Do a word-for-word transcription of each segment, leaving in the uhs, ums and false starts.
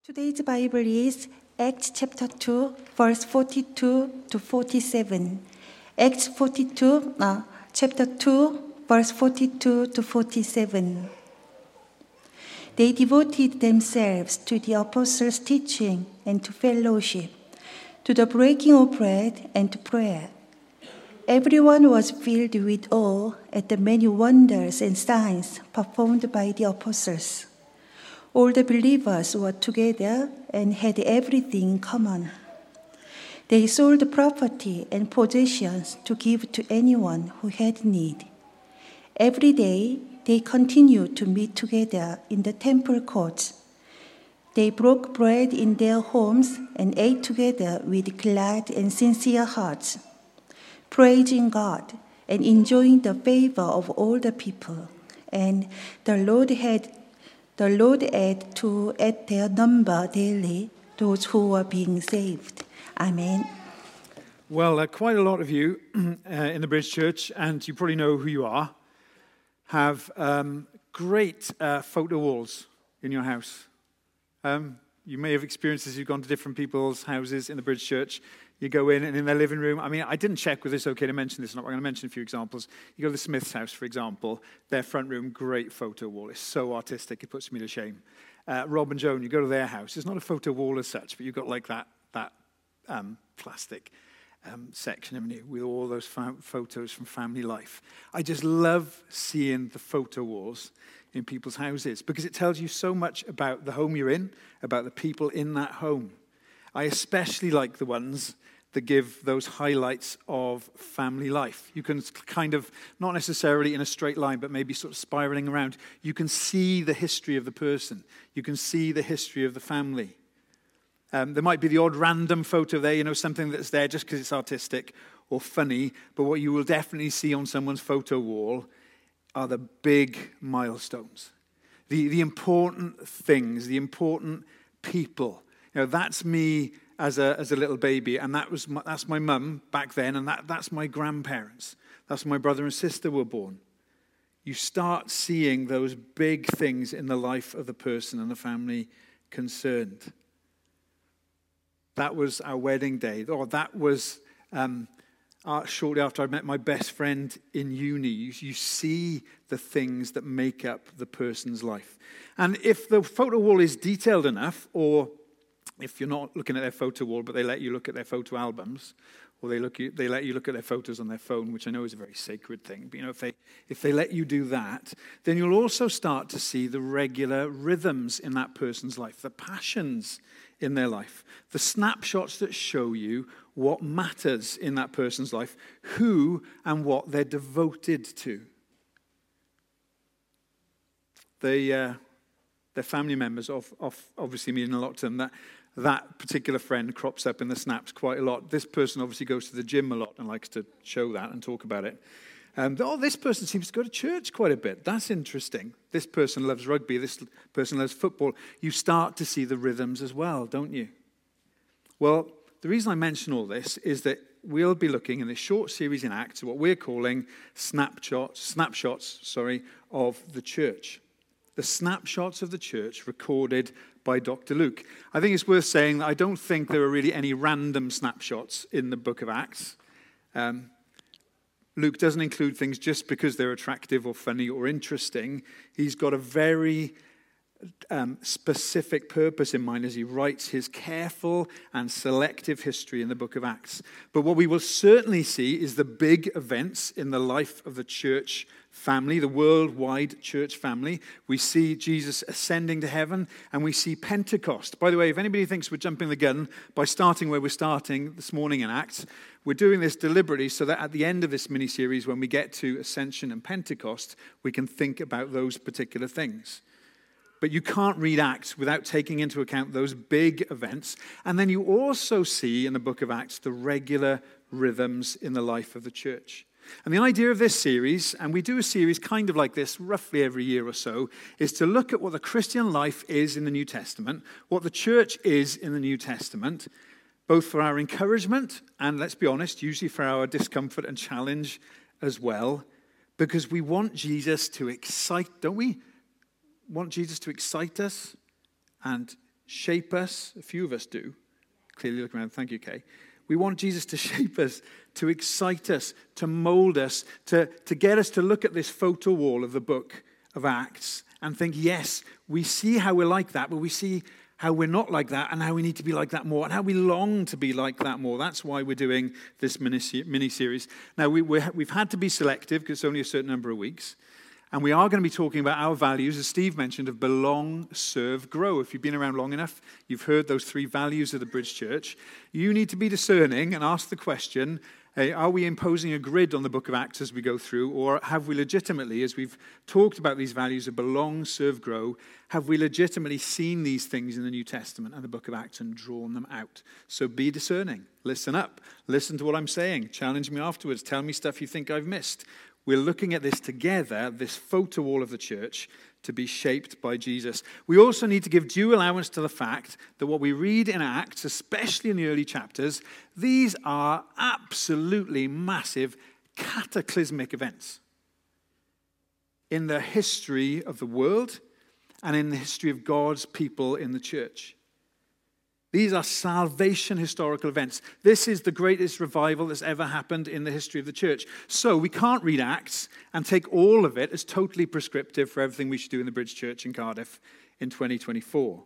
Today's Bible is Acts chapter two, verse forty-two to forty-seven. Acts forty-two, uh, chapter two, verse forty-two to forty-seven. They devoted themselves to the apostles' teaching and to fellowship, to the breaking of bread and to prayer. Everyone was filled with awe at the many wonders and signs performed by the apostles. All the believers were together and had everything in common. They sold property and possessions to give to anyone who had need. Every day, they continued to meet together in the temple courts. They broke bread in their homes and ate together with glad and sincere hearts, praising God and enjoying the favor of all the people. And the Lord had The Lord add to add their number daily those who were being saved. Amen. Well, uh, quite a lot of you uh, in the British Church, and you probably know who you are, have um, great uh, photo walls in your house. Um, you may have experienced this. You've gone to different people's houses in the British Church. You go in, and in their living room, I mean, I didn't check whether it's okay to mention this or not. I'm going to mention a few examples. You go to the Smith's house, for example. Their front room, great photo wall. It's so artistic, it puts me to shame. Uh, Rob and Joan, you go to their house. It's not a photo wall as such, but you've got like that that um, plastic um, section, haven't you, with all those fa- photos from family life. I just love seeing the photo walls in people's houses because it tells you so much about the home you're in, about the people in that home. I especially like the ones that give those highlights of family life. You can kind of, not necessarily in a straight line, but maybe sort of spiraling around. You can see the history of the person. You can see the history of the family. Um, there might be the odd random photo there, you know, something that's there just because it's artistic or funny, but what you will definitely see on someone's photo wall are the big milestones. The, the important things, the important people. You know, that's me as a as a little baby, and that was my, that's my mum back then, and that, that's my grandparents. That's my brother and sister were born. You start seeing those big things in the life of the person and the family concerned. That was our wedding day. Or that was um, uh, shortly after I met my best friend in uni. You, you see the things that make up the person's life. And if the photo wall is detailed enough, or if you're not looking at their photo wall, but they let you look at their photo albums, or they look they let you look at their photos on their phone, which I know is a very sacred thing. But you know, if they if they let you do that, then you'll also start to see the regular rhythms in that person's life, the passions in their life, the snapshots that show you what matters in that person's life, who and what they're devoted to. They uh, their family members, of, of obviously mean a lot to them. That that particular friend crops up in the snaps quite a lot. This person obviously goes to the gym a lot and likes to show that and talk about it. Um, oh, this person seems to go to church quite a bit. That's interesting. This person loves rugby. This person loves football. You start to see the rhythms as well, don't you? Well, the reason I mention all this is that we'll be looking in this short series in Acts at what we're calling snapshots, snapshots, sorry, of the church. The snapshots of the church recorded by Doctor Luke. I think it's worth saying that I don't think there are really any random snapshots in the book of Acts. Um, Luke doesn't include things just because they're attractive or funny or interesting. He's got a very um, specific purpose in mind as he writes his careful and selective history in the book of Acts. But what we will certainly see is the big events in the life of the church family, the worldwide church family. We see Jesus ascending to heaven, and we see Pentecost. By the way, if anybody thinks we're jumping the gun by starting where we're starting this morning in Acts, we're doing this deliberately so that at the end of this mini-series, when we get to Ascension and Pentecost, we can think about those particular things. But you can't read Acts without taking into account those big events. And then you also see in the book of Acts the regular rhythms in the life of the church. And the idea of this series, and we do a series kind of like this roughly every year or so, is to look at what the Christian life is in the New Testament, what the church is in the New Testament, both for our encouragement and, let's be honest, usually for our discomfort and challenge as well, because we want Jesus to excite, don't we? Want Jesus to excite us and shape us. A few of us do. Clearly look around. Thank you, Kay. We want Jesus to shape us, to excite us, to mold us, to, to get us to look at this photo wall of the book of Acts and think, yes, we see how we're like that, but we see how we're not like that and how we need to be like that more and how we long to be like that more. That's why we're doing this mini-series. Now, we, we're, we've had to be selective because it's only a certain number of weeks. And we are going to be talking about our values, as Steve mentioned, of belong, serve, grow. If you've been around long enough, you've heard those three values of the Bridge Church. You need to be discerning and ask the question, hey, are we imposing a grid on the book of Acts as we go through, or have we legitimately, as we've talked about these values of belong, serve, grow, have we legitimately seen these things in the New Testament and the book of Acts and drawn them out? So be discerning. Listen up. Listen to what I'm saying. Challenge me afterwards. Tell me stuff you think I've missed. We're looking at this together, this photo wall of the church, to be shaped by Jesus. We also need to give due allowance to the fact that what we read in Acts, especially in the early chapters, these are absolutely massive, cataclysmic events in the history of the world and in the history of God's people in the church. These are salvation historical events. This is the greatest revival that's ever happened in the history of the church. So we can't read Acts and take all of it as totally prescriptive for everything we should do in the Bridge Church in Cardiff in twenty twenty-four.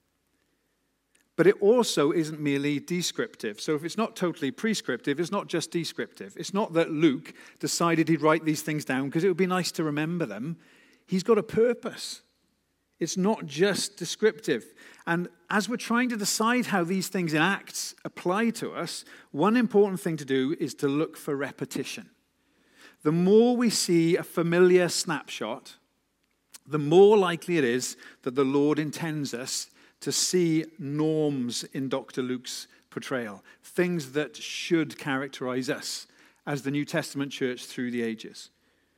But it also isn't merely descriptive. So if it's not totally prescriptive, it's not just descriptive. It's not that Luke decided he'd write these things down because it would be nice to remember them. He's got a purpose. It's not just descriptive. And as we're trying to decide how these things in Acts apply to us, one important thing to do is to look for repetition. The more we see a familiar snapshot, the more likely it is that the Lord intends us to see norms in Doctor Luke's portrayal, things that should characterize us as the New Testament church through the ages.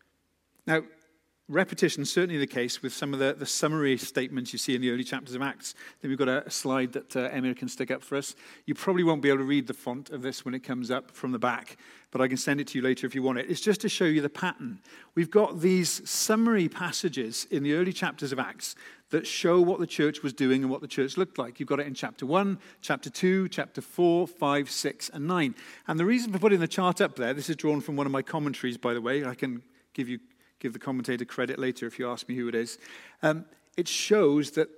Now, repetition is certainly the case with some of the, the summary statements you see in the early chapters of Acts. Then we've got a, a slide that uh, Emma can stick up for us. You probably won't be able to read the font of this when it comes up from the back, but I can send it to you later if you want it. It's just to show you the pattern. We've got these summary passages in the early chapters of Acts that show what the church was doing and what the church looked like. You've got it in chapter one, chapter two, chapter four, five, six, and nine. And the reason for putting the chart up there, this is drawn from one of my commentaries, by the way. I can give you give the commentator credit later if you ask me who it is. Um, it shows that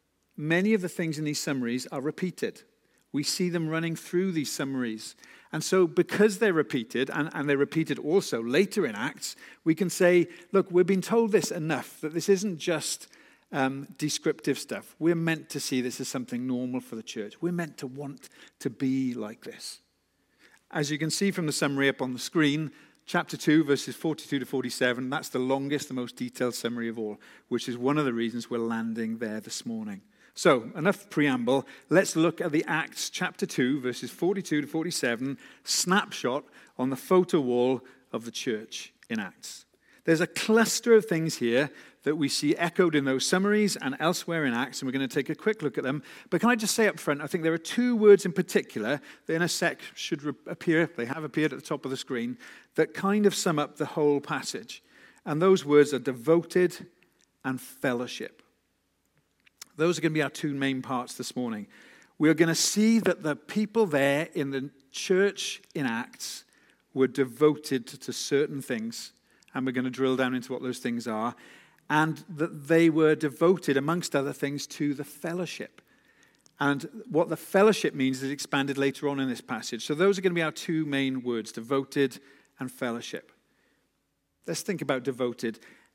many of the things in these summaries are repeated. We see them running through these summaries. And so because they're repeated, and, and they're repeated also later in Acts, we can say, look, we've been told this enough, that this isn't just um, descriptive stuff. We're meant to see this as something normal for the church. We're meant to want to be like this. As you can see from the summary up on the screen, chapter two, verses forty-two to forty-seven, that's the longest, the most detailed summary of all, which is one of the reasons we're landing there this morning. So, enough preamble. Let's look at the Acts chapter two, verses forty-two to forty-seven, snapshot on the photo wall of the church in Acts. There's a cluster of things here that we see echoed in those summaries and elsewhere in Acts, and we're going to take a quick look at them. But can I just say up front, I think there are two words in particular that in a sec should re- appear, they have appeared at the top of the screen, that kind of sum up the whole passage. And those words are devoted and fellowship. Those are going to be our two main parts this morning. We're going to see that the people there in the church in Acts were devoted to certain things, and we're going to drill down into what those things are, and that they were devoted, amongst other things, to the fellowship. And what the fellowship means is expanded later on in this passage. So those are going to be our two main words, devoted and fellowship. Let's think about devoted.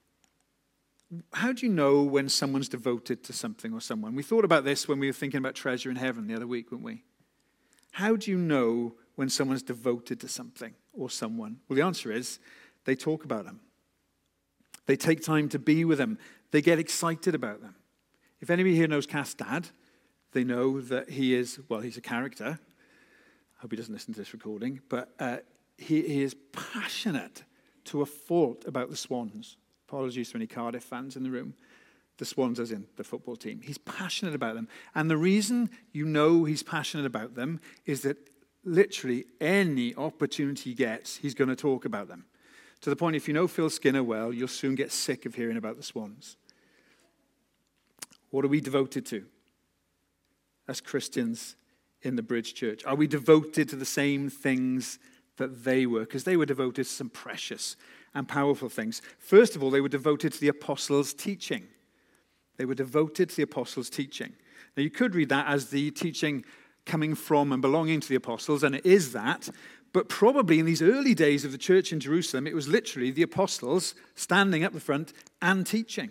How do you know when someone's devoted to something or someone? We thought about this when we were thinking about treasure in heaven the other week, weren't we? How do you know when someone's devoted to something or someone? Well, the answer is they talk about them. They take time to be with them. They get excited about them. If anybody here knows Cass' dad, they know that he is, well, he's a character. I hope he doesn't listen to this recording, but uh, he, he is passionate to a fault about the Swans. Apologies to any Cardiff fans in the room. The Swans as in the football team. He's passionate about them. And the reason you know he's passionate about them is that literally any opportunity he gets, he's going to talk about them. To the point, if you know Phil Skinner well, you'll soon get sick of hearing about the Swans. What are we devoted to? as Christians in the Bridge Church? Are we devoted to the same things that they were? Because they were devoted to some precious and powerful things. First of all, they were devoted to the apostles' teaching. They were devoted to the apostles' teaching. Now, you could read that as the teaching coming from and belonging to the apostles, and it is that. But probably in these early days of the church in Jerusalem, it was literally the apostles standing up the front and teaching.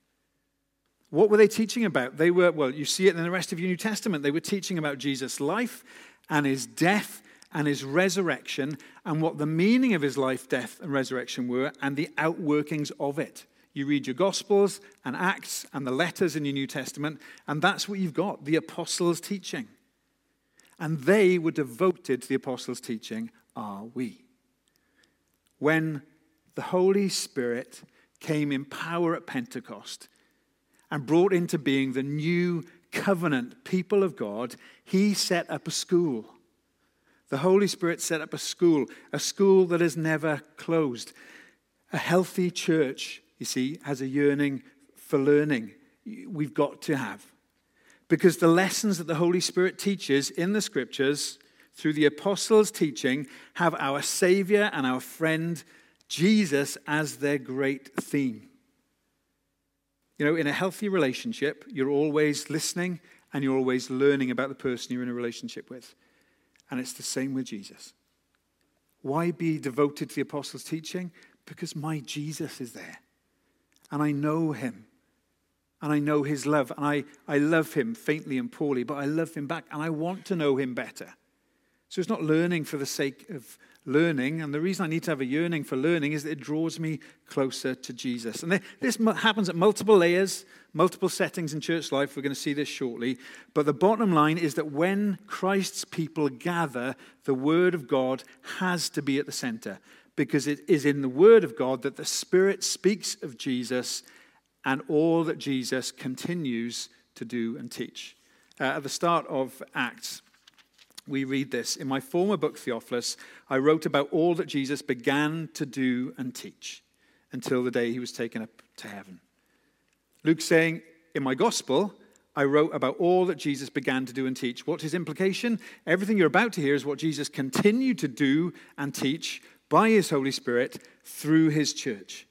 What were they teaching about? They were, well, you see it in the rest of your New Testament. They were teaching about Jesus' life and his death and his resurrection and what the meaning of his life, death, and resurrection were and the outworkings of it. You read your Gospels and Acts and the letters in your New Testament, and that's what you've got, the apostles' teaching. And they were devoted to the apostles' teaching, are we? When the Holy Spirit came in power at Pentecost and brought into being the new covenant people of God, he set up a school. The Holy Spirit set up a school, a school that has never closed. A healthy church, you see, has a yearning for learning. We've got to have. Because the lessons that the Holy Spirit teaches in the Scriptures, through the apostles' teaching, have our Savior and our friend Jesus as their great theme. You know, in a healthy relationship, you're always listening and you're always learning about the person you're in a relationship with. And it's the same with Jesus. Why be devoted to the apostles' teaching? Because my Jesus is there. And I know him. And I know his love. And I, I love him faintly and poorly, but I love him back. And I want to know him better. So it's not learning for the sake of learning. And the reason I need to have a yearning for learning is that it draws me closer to Jesus. And this happens at multiple layers, multiple settings in church life. We're going to see this shortly. But the bottom line is that when Christ's people gather, the word of God has to be at the center. Because it is in the word of God that the Spirit speaks of Jesus and all that Jesus continues to do and teach. Uh, at the start of Acts, we read this. In my former book, Theophilus, I wrote about all that Jesus began to do and teach until the day he was taken up to heaven. Luke's saying, in my gospel, I wrote about all that Jesus began to do and teach. What's his implication? Everything you're about to hear is what Jesus continued to do and teach by his Holy Spirit through his church.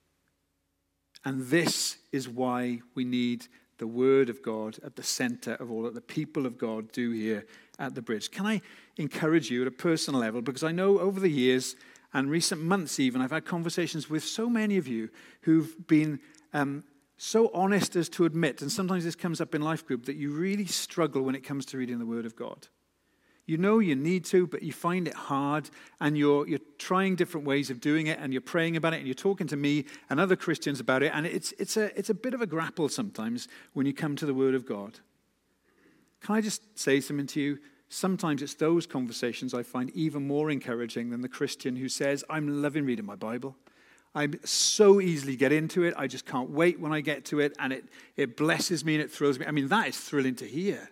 And this is why we need the word of God at the center of all that the people of God do here at the Bridge. Can I encourage you at a personal level? Because I know over the years and recent months even, I've had conversations with so many of you who've been um, so honest as to admit, and sometimes this comes up in life group, that you really struggle when it comes to reading the word of God. You know you need to, but you find it hard, and you're you're trying different ways of doing it, and you're praying about it, and you're talking to me and other Christians about it, and it's it's a it's a bit of a grapple sometimes when you come to the Word of God. Can I just say something to you? Sometimes it's those conversations I find even more encouraging than the Christian who says, I'm loving reading my Bible. I so easily get into it. I just can't wait when I get to it, and it it blesses me and it thrills me. I mean, that is thrilling to hear.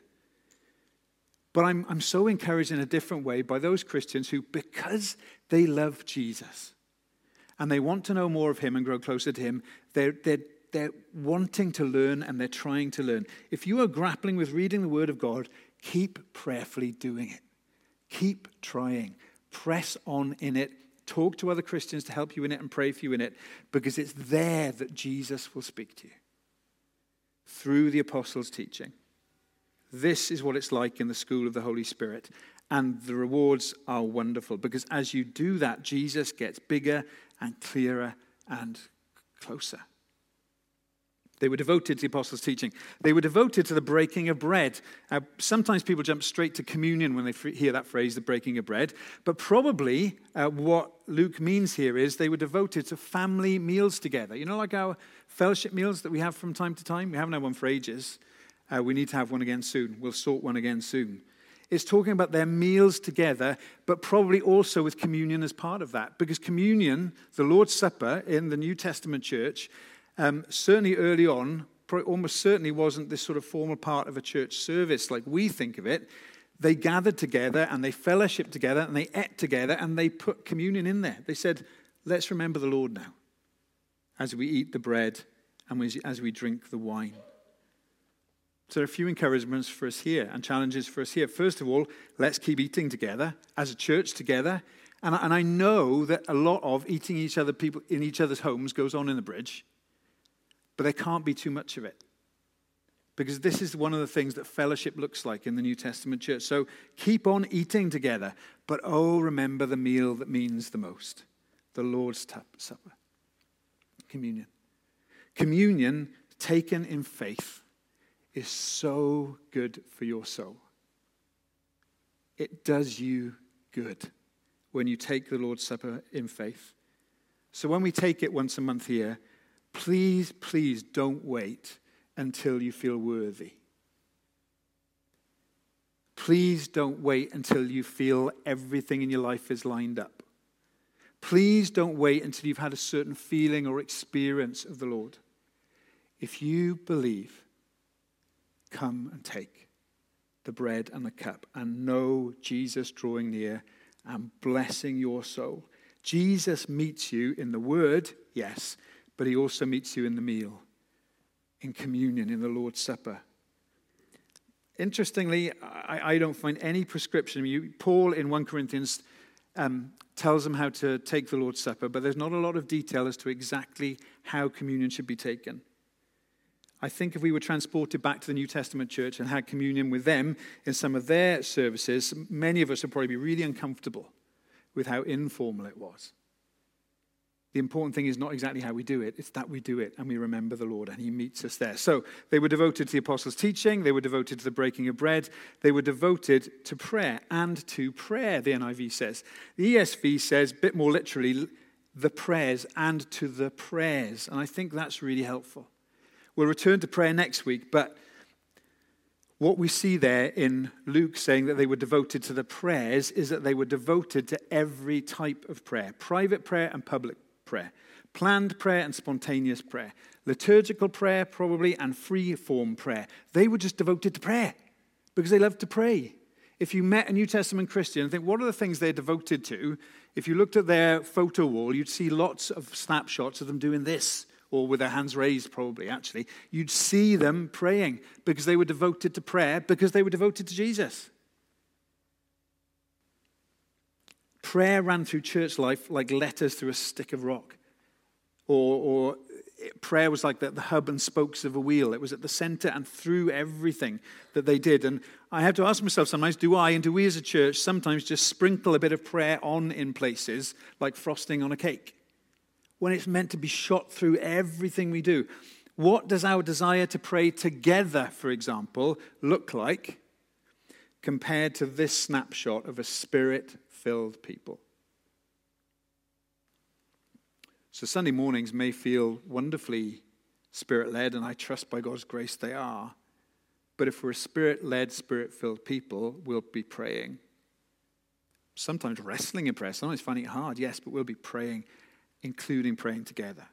But I'm, I'm so encouraged in a different way by those Christians who, because they love Jesus and they want to know more of him and grow closer to him, they're, they're, they're wanting to learn and they're trying to learn. If you are grappling with reading the Word of God, keep prayerfully doing it. Keep trying. Press on in it. Talk to other Christians to help you in it and pray for you in it, because it's there that Jesus will speak to you through the apostles' teaching. This is what it's like in the school of the Holy Spirit. And the rewards are wonderful, because as you do that, Jesus gets bigger and clearer and closer. They were devoted to the apostles' teaching. They were devoted to the breaking of bread. Uh, sometimes people jump straight to communion when they hear that phrase, the breaking of bread. But probably uh, what Luke means here is they were devoted to family meals together. You know, like our fellowship meals that we have from time to time? We haven't had one for ages. Uh, we need to have one again soon. We'll sort one again soon. It's talking about their meals together, but probably also with communion as part of that. Because communion, the Lord's Supper in the New Testament church, um, certainly early on, almost certainly wasn't this sort of formal part of a church service like we think of it. They gathered together and they fellowshiped together and they ate together and they put communion in there. They said, let's remember the Lord now as we eat the bread and as we drink the wine. So there are a few encouragements for us here and challenges for us here. First of all, let's keep eating together as a church together. And I, and I know that a lot of eating each other people in each other's homes goes on in the Bridge, but there can't be too much of it. Because this is one of the things that fellowship looks like in the New Testament church. So keep on eating together, but oh, remember the meal that means the most, the Lord's Supper, communion. Communion taken in faith is so good for your soul. It does you good when you take the Lord's Supper in faith. So when we take it once a month here, please, please don't wait until you feel worthy. Please don't wait until you feel everything in your life is lined up. Please don't wait until you've had a certain feeling or experience of the Lord. If you believe, come and take the bread and the cup and know Jesus drawing near and blessing your soul. Jesus meets you in the word, yes, but he also meets you in the meal, in communion, in the Lord's Supper. Interestingly, I, I don't find any prescription. You, Paul in First Corinthians um, tells them how to take the Lord's Supper, but there's not a lot of detail as to exactly how communion should be taken. I think if we were transported back to the New Testament church and had communion with them in some of their services, many of us would probably be really uncomfortable with how informal it was. The important thing is not exactly how we do it, it's that we do it and we remember the Lord and he meets us there. So they were devoted to the apostles' teaching, they were devoted to the breaking of bread, they were devoted to prayer and to prayer, the N I V says. The E S V says, a bit more literally, the prayers and to the prayers. And I think that's really helpful. We'll return to prayer next week, but what we see there in Luke saying that they were devoted to the prayers is that they were devoted to every type of prayer, private prayer and public prayer, planned prayer and spontaneous prayer, liturgical prayer probably, and free-form prayer. They were just devoted to prayer because they loved to pray. If you met a New Testament Christian and think, what are the things they're devoted to? If you looked at their photo wall, you'd see lots of snapshots of them doing this, or with their hands raised probably, actually. You'd see them praying because they were devoted to prayer, because they were devoted to Jesus. Prayer ran through church life like letters through a stick of rock. Or, or prayer was like the, the hub and spokes of a wheel. It was at the center and through everything that they did. And I have to ask myself sometimes, do I and do we as a church sometimes just sprinkle a bit of prayer on in places like frosting on a cake, when it's meant to be shot through everything we do? What does our desire to pray together, for example, look like compared to this snapshot of a spirit-filled people? So Sunday mornings may feel wonderfully spirit-led, and I trust by God's grace they are. But if we're a spirit-led, spirit-filled people, we'll be praying. Sometimes wrestling in prayer, sometimes finding it hard, yes, but we'll be praying, including praying together.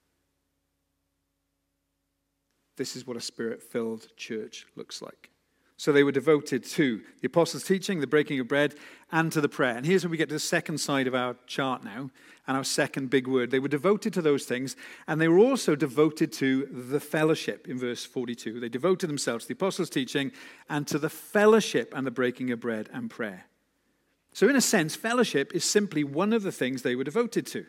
This is what a spirit-filled church looks like. So they were devoted to the apostles' teaching, the breaking of bread, and to the prayer. And here's where we get to the second side of our chart now, and our second big word. They were devoted to those things, and they were also devoted to the fellowship in verse forty-two. They devoted themselves to the apostles' teaching and to the fellowship and the breaking of bread and prayer. So in a sense, fellowship is simply one of the things they were devoted to.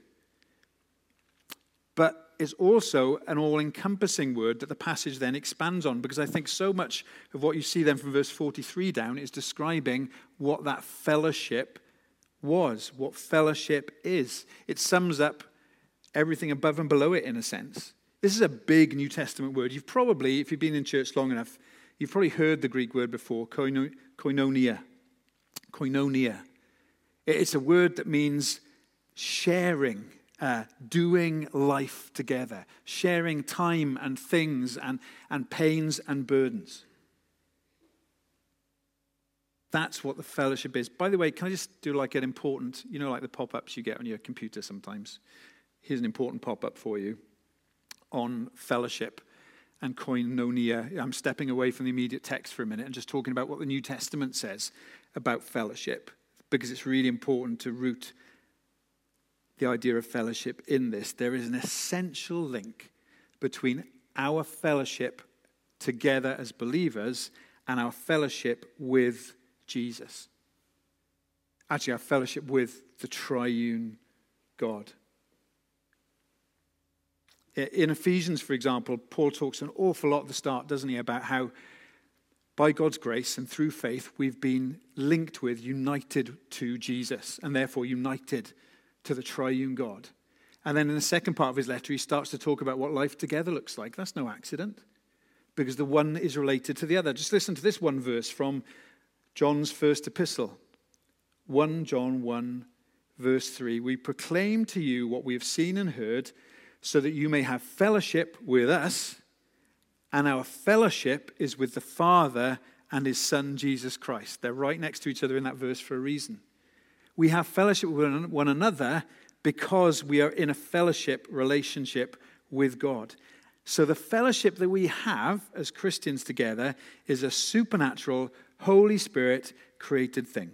But it's also an all-encompassing word that the passage then expands on, because I think so much of what you see then from verse forty-three down is describing what that fellowship was, what fellowship is. It sums up everything above and below it in a sense. This is a big New Testament word. You've probably, if you've been in church long enough, you've probably heard the Greek word before, koinonia. Koinonia. It's a word that means sharing. Uh, doing life together, sharing time and things and, and pains and burdens. That's what the fellowship is. By the way, can I just do like an important, you know, like the pop-ups you get on your computer sometimes? Here's an important pop-up for you on fellowship and koinonia. I'm stepping away from the immediate text for a minute and just talking about what the New Testament says about fellowship, because it's really important to root the idea of fellowship in this. There is an essential link between our fellowship together as believers and our fellowship with Jesus. Actually, our fellowship with the triune God. In Ephesians, for example, Paul talks an awful lot at the start, doesn't he, about how by God's grace and through faith, we've been linked with, united to Jesus, and therefore united to the triune God. And then in the second part of his letter, he starts to talk about what life together looks like. That's no accident, because the one is related to the other. Just listen to this one verse from John's first epistle. First John one, verse three. We proclaim to you what we have seen and heard, so that you may have fellowship with us, and our fellowship is with the Father and his Son, Jesus Christ. They're right next to each other in that verse for a reason. We have fellowship with one another because we are in a fellowship relationship with God. So the fellowship that we have as Christians together is a supernatural, Holy Spirit created thing.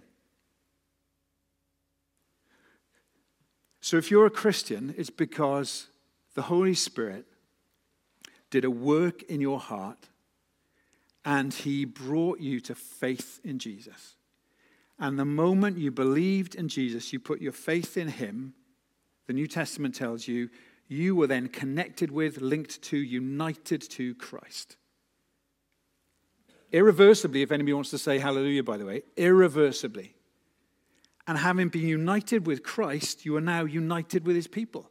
So if you're a Christian, it's because the Holy Spirit did a work in your heart, and he brought you to faith in Jesus. And the moment you believed in Jesus, you put your faith in him, the New Testament tells you, you were then connected with, linked to, united to Christ. Irreversibly, if anybody wants to say hallelujah, by the way, irreversibly. And having been united with Christ, you are now united with his people.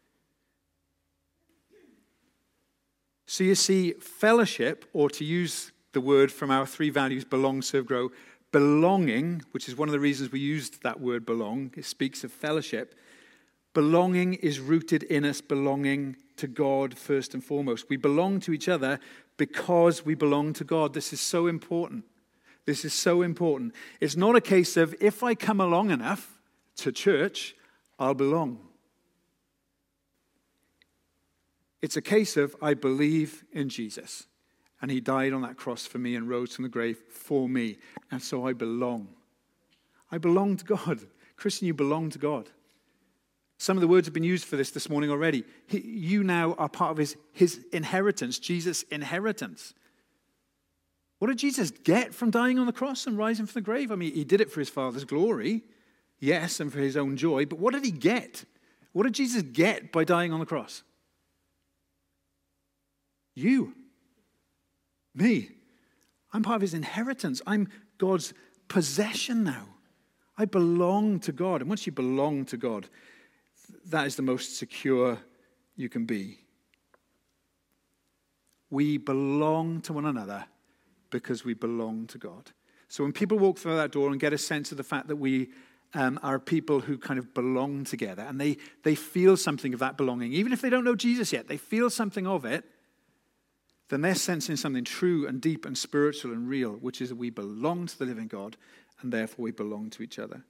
So you see, fellowship, or to use the word from our three values, belong, serve, grow, belonging, which is one of the reasons we used that word belong, it speaks of fellowship. Belonging is rooted in us belonging to God first and foremost. We belong to each other because we belong to God. This is so important. This is so important. It's not a case of if I come along enough to church, I'll belong. It's a case of I believe in Jesus, and he died on that cross for me and rose from the grave for me, and so I belong. I belong to God. Christian, you belong to God. Some of the words have been used for this this morning already. He, you now are part of his, his inheritance, Jesus' inheritance. What did Jesus get from dying on the cross and rising from the grave? I mean, he did it for his Father's glory, yes, and for his own joy, but what did he get? What did Jesus get by dying on the cross? You, me. I'm part of his inheritance. I'm God's possession now. I belong to God. And once you belong to God, that is the most secure you can be. We belong to one another because we belong to God. So when people walk through that door and get a sense of the fact that we um, are people who kind of belong together, and they, they feel something of that belonging, even if they don't know Jesus yet, they feel something of it, then they're sensing something true and deep and spiritual and real, which is that we belong to the living God, and therefore we belong to each other.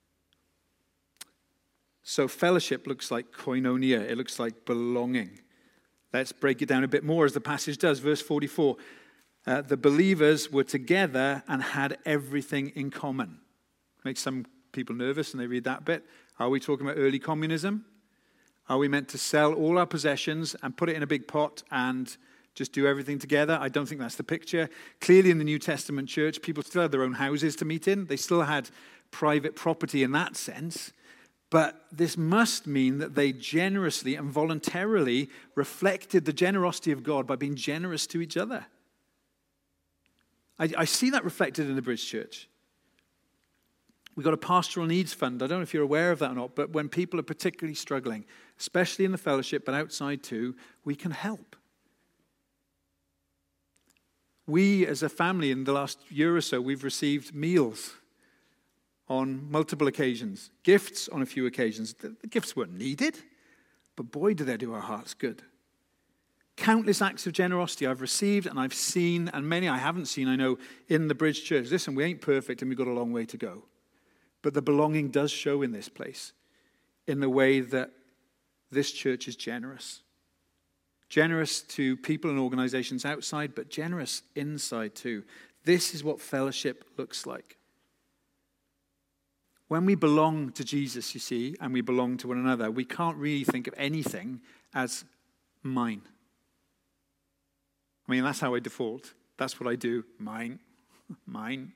So fellowship looks like koinonia. It looks like belonging. Let's break it down a bit more as the passage does. Verse forty-four. Uh, the believers were together and had everything in common. Makes some people nervous when they read that bit. Are we talking about early communism? Are we meant to sell all our possessions and put it in a big pot and just do everything together? I don't think that's the picture. Clearly in the New Testament church, people still had their own houses to meet in. They still had private property in that sense. But this must mean that they generously and voluntarily reflected the generosity of God by being generous to each other. I, I see that reflected in the Bridge Church. We've got a pastoral needs fund. I don't know if you're aware of that or not, but when people are particularly struggling, especially in the fellowship, but outside too, we can help. We, as a family, in the last year or so, we've received meals on multiple occasions, gifts on a few occasions. The, the gifts weren't needed, but boy, do they do our hearts good. Countless acts of generosity I've received and I've seen, and many I haven't seen, I know, in the Bridge Church. Listen, we ain't perfect and we've got a long way to go. But the belonging does show in this place in the way that this church is generous. Generous to people and organizations outside, but generous inside too. This is what fellowship looks like. When we belong to Jesus, you see, and we belong to one another, we can't really think of anything as mine. I mean, that's how I default. That's what I do. Mine, mine.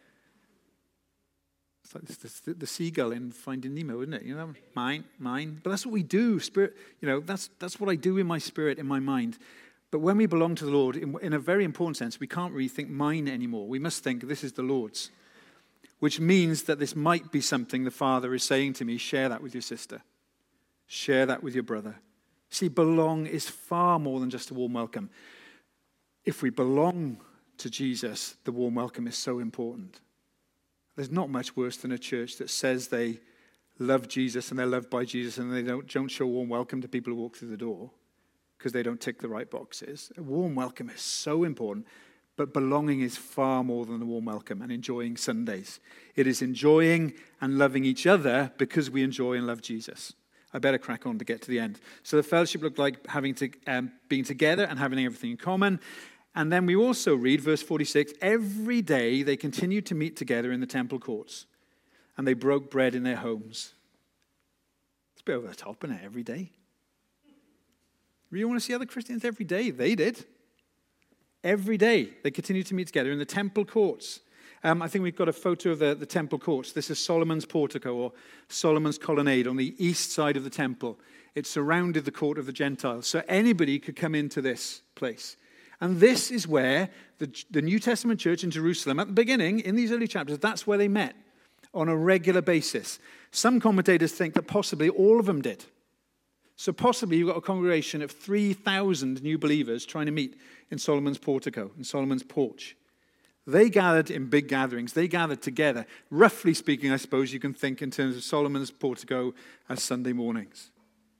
It's like it's the, the seagull in Finding Nemo, isn't it? You know, mine, mine. But that's what we do. Spirit, you know, that's that's what I do in my spirit, in my mind. But when we belong to the Lord, in, in a very important sense, we can't really think mine anymore. We must think this is the Lord's, which means that this might be something the Father is saying to me. Share that with your sister. Share that with your brother. See, belong is far more than just a warm welcome. If we belong to Jesus, the warm welcome is so important. There's not much worse than a church that says they love Jesus and they're loved by Jesus and they don't, don't show warm welcome to people who walk through the door because they don't tick the right boxes. A warm welcome is so important, but belonging is far more than a warm welcome and enjoying Sundays. It is enjoying and loving each other because we enjoy and love Jesus. I better crack on to get to the end. So the fellowship looked like having to um, being together and having everything in common. And then we also read, verse forty-six, every day they continued to meet together in the temple courts, and they broke bread in their homes. It's a bit over the top, isn't it? Every day. You want to see other Christians every day? They did. Every day they continued to meet together in the temple courts. Um, I think we've got a photo of the, the temple courts. This is Solomon's portico or Solomon's colonnade on the east side of the temple. It surrounded the court of the Gentiles. So anybody could come into this place. And this is where the, the New Testament church in Jerusalem, at the beginning, in these early chapters, that's where they met on a regular basis. Some commentators think that possibly all of them did. So possibly you've got a congregation of three thousand new believers trying to meet in Solomon's portico, in Solomon's porch. They gathered in big gatherings. They gathered together. Roughly speaking, I suppose you can think in terms of Solomon's portico as Sunday mornings.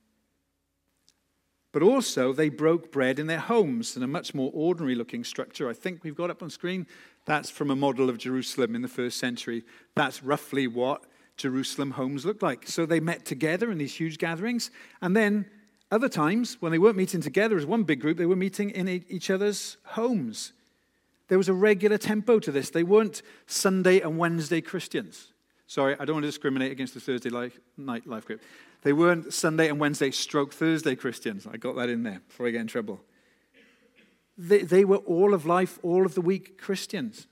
But also, they broke bread in their homes in a much more ordinary-looking structure. I think we've got up on screen. That's from a model of Jerusalem in the first century. That's roughly what Jerusalem homes looked like. So they met together in these huge gatherings. And then other times, when they weren't meeting together as one big group, they were meeting in each other's homes. There was a regular tempo to this. They weren't Sunday and Wednesday Christians. Sorry, I don't want to discriminate against the Thursday life, night life group. They weren't Sunday and Wednesday stroke Thursday Christians. I got that in there before I get in trouble. They, they were all of life, all of the week Christians.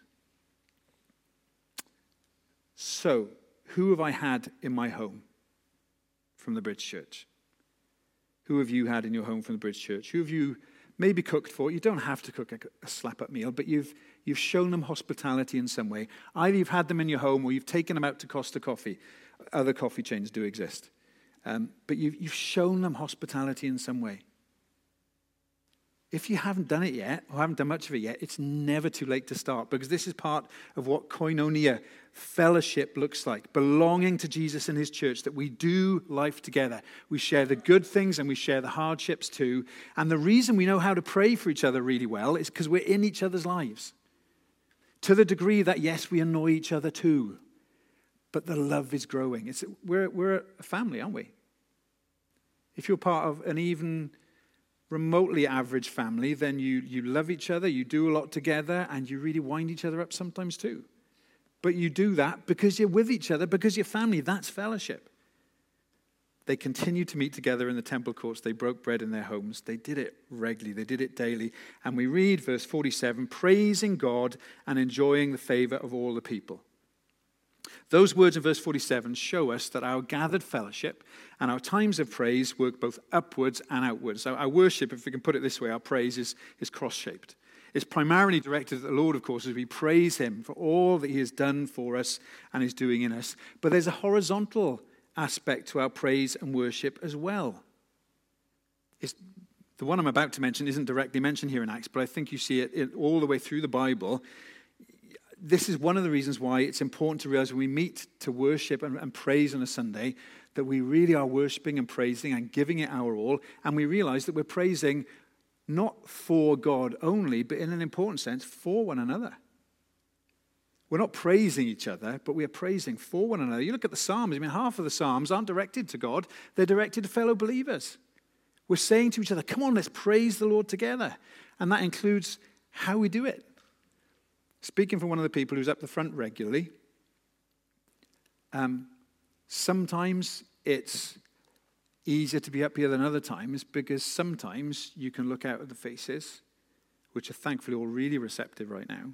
So, who have I had in my home from the Bridge Church? Who have you had in your home from the Bridge Church? Who have you maybe cooked for? You don't have to cook a, a slap-up meal, but you've you've shown them hospitality in some way. Either you've had them in your home or you've taken them out to Costa Coffee. Other coffee chains do exist. Um, but you've, you've shown them hospitality in some way. If you haven't done it yet, or haven't done much of it yet, it's never too late to start, because this is part of what koinonia, fellowship, looks like. Belonging to Jesus and his church, that we do life together. We share the good things and we share the hardships too. And the reason we know how to pray for each other really well is because we're in each other's lives. To the degree that, yes, we annoy each other too, but the love is growing. It's, we're, we're a family, aren't we? If you're part of an even remotely average family, then you, you love each other, you do a lot together, and you really wind each other up sometimes too. But you do that because you're with each other, because you're family. That's fellowship. They continued to meet together in the temple courts. They broke bread in their homes. They did it regularly. They did it daily. And we read verse forty-seven, praising God and enjoying the favor of all the people. Those words in verse forty-seven show us that our gathered fellowship and our times of praise work both upwards and outwards. So our worship, if we can put it this way, our praise is, is cross-shaped. It's primarily directed at the Lord, of course, as we praise him for all that he has done for us and is doing in us. But there's a horizontal aspect to our praise and worship as well. It's, the one I'm about to mention isn't directly mentioned here in Acts, but I think you see it, it all the way through the Bible. This is one of the reasons why it's important to realize when we meet to worship and, and praise on a Sunday, that we really are worshiping and praising and giving it our all, and we realize that we're praising not for God only, but in an important sense, for one another. We're not praising each other, but we are praising for one another. You look at the Psalms, I mean, half of the Psalms aren't directed to God, they're directed to fellow believers. We're saying to each other, come on, let's praise the Lord together. And that includes how we do it. Speaking from one of the people who's up the front regularly, um, sometimes it's easier to be up here than other times, because sometimes you can look out at the faces which are thankfully all really receptive right now.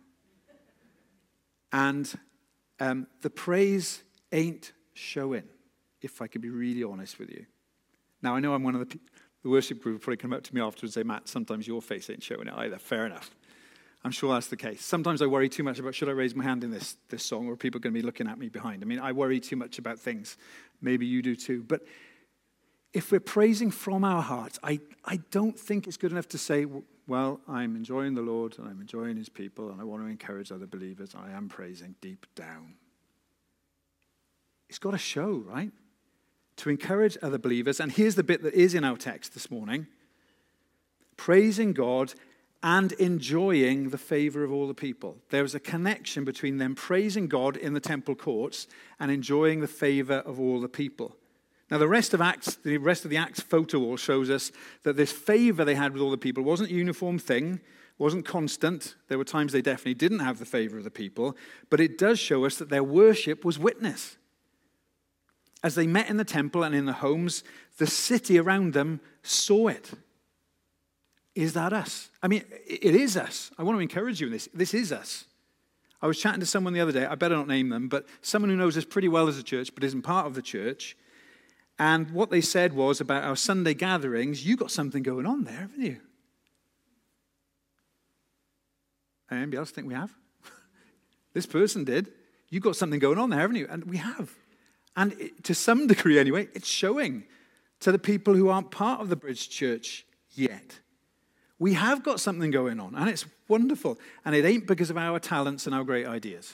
And um, the praise ain't showing, if I could be really honest with you. Now, I know I'm one of the, the worship group will probably come up to me afterwards and say, Matt, sometimes your face ain't showing it either. Fair enough. I'm sure that's the case. Sometimes I worry too much about, should I raise my hand in this, this song, or are people going to be looking at me behind? I mean, I worry too much about things. Maybe you do too. But if we're praising from our hearts, I, I don't think it's good enough to say, well, I'm enjoying the Lord, and I'm enjoying his people, and I want to encourage other believers. I am praising deep down. It's got to show, right? To encourage other believers. And here's the bit that is in our text this morning. Praising God and enjoying the favor of all the people. There is a connection between them praising God in the temple courts and enjoying the favor of all the people. Now, the rest of Acts, the rest of the Acts photo wall shows us that this favor they had with all the people wasn't a uniform thing, wasn't constant. There were times they definitely didn't have the favor of the people, but it does show us that their worship was witness. As they met in the temple and in the homes, the city around them saw it. Is that us? I mean, it is us. I want to encourage you in this. This is us. I was chatting to someone the other day, I better not name them, but someone who knows us pretty well as a church, but isn't part of the church. And what they said was about our Sunday gatherings, you got something going on there, haven't you? Anybody else think we have? This person did. You got something going on there, haven't you? And we have. And it, to some degree anyway, it's showing to the people who aren't part of the Bridge Church yet. We have got something going on, and it's wonderful. And it ain't because of our talents and our great ideas.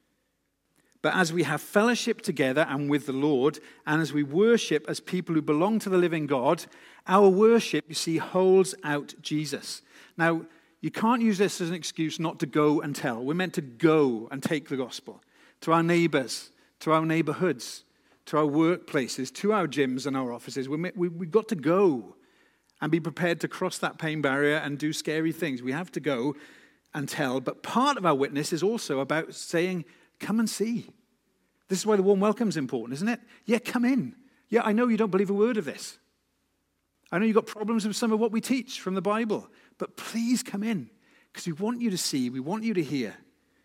But as we have fellowship together and with the Lord, and as we worship as people who belong to the living God, our worship, you see, holds out Jesus. Now, you can't use this as an excuse not to go and tell. We're meant to go and take the gospel to our neighbors, to our neighborhoods, to our workplaces, to our gyms and our offices. We, we, we've got to go and be prepared to cross that pain barrier and do scary things. We have to go and tell. But part of our witness is also about saying, come and see. This is why the warm welcome is important, isn't it? Yeah, come in. Yeah, I know you don't believe a word of this. I know you've got problems with some of what we teach from the Bible. But please come in, because we want you to see, we want you to hear.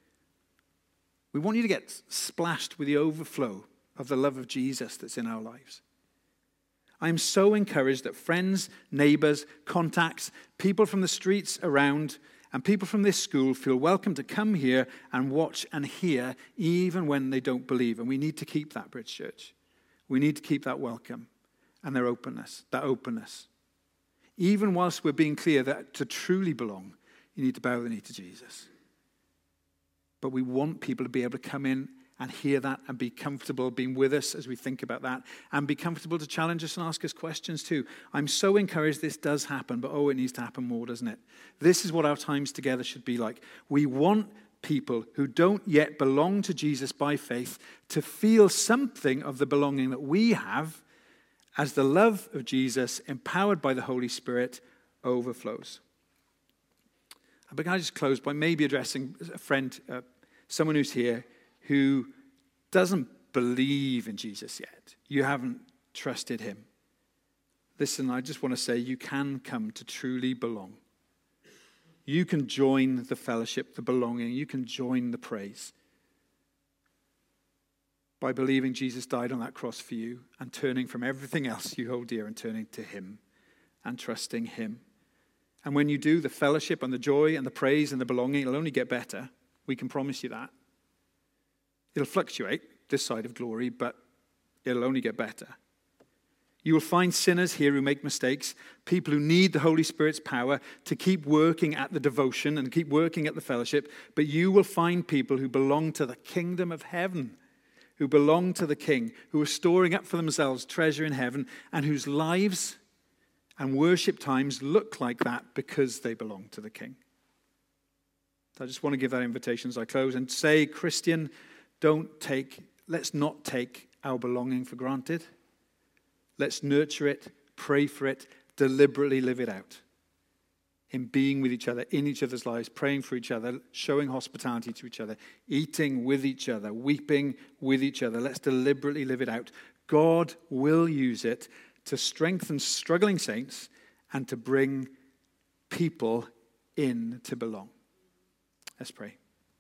We want you to get splashed with the overflow of the love of Jesus that's in our lives. I am so encouraged that friends, neighbors, contacts, people from the streets around, and people from this school feel welcome to come here and watch and hear, even when they don't believe. And we need to keep that, Bridge Church. We need to keep that welcome and their openness, that openness. Even whilst we're being clear that to truly belong, you need to bow the knee to Jesus. But we want people to be able to come in and hear that and be comfortable being with us as we think about that, and be comfortable to challenge us and ask us questions too. I'm so encouraged this does happen, but oh, it needs to happen more, doesn't it? This is what our times together should be like. We want people who don't yet belong to Jesus by faith to feel something of the belonging that we have as the love of Jesus, empowered by the Holy Spirit, overflows. But can I just close by maybe addressing a friend, uh, someone who's here, who doesn't believe in Jesus yet. You haven't trusted him. Listen, I just want to say you can come to truly belong. You can join the fellowship, the belonging. You can join the praise by believing Jesus died on that cross for you and turning from everything else you hold dear and turning to him and trusting him. And when you do, the fellowship and the joy and the praise and the belonging, it'll only get better. We can promise you that. It'll fluctuate this side of glory, but it'll only get better. You will find sinners here who make mistakes, people who need the Holy Spirit's power to keep working at the devotion and keep working at the fellowship, but you will find people who belong to the kingdom of heaven, who belong to the King, who are storing up for themselves treasure in heaven, and whose lives and worship times look like that because they belong to the King. So I just want to give that invitation as I close and say, Christian, don't take, let's not take our belonging for granted. Let's nurture it, pray for it, deliberately live it out. In being with each other, in each other's lives, praying for each other, showing hospitality to each other, eating with each other, weeping with each other. Let's deliberately live it out. God will use it to strengthen struggling saints and to bring people in to belong. Let's pray.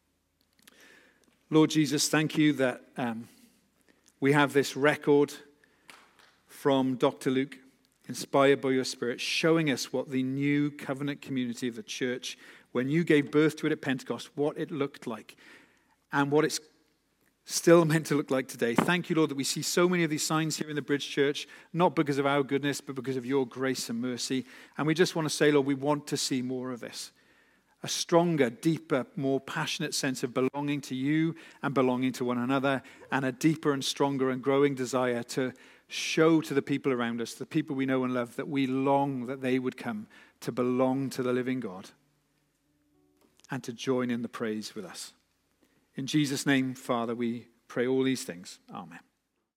Lord Jesus, thank you that um, we have this record from Doctor Luke, inspired by your Spirit, showing us what the new covenant community of the church, when you gave birth to it at Pentecost, what it looked like and what it's still meant to look like today. Thank you, Lord, that we see so many of these signs here in the Bridge Church, not because of our goodness, but because of your grace and mercy. And we just want to say, Lord, we want to see more of this. A stronger, deeper, more passionate sense of belonging to you and belonging to one another, and a deeper and stronger and growing desire to show to the people around us, the people we know and love, that we long that they would come to belong to the living God and to join in the praise with us. In Jesus' name, Father, we pray all these things. Amen.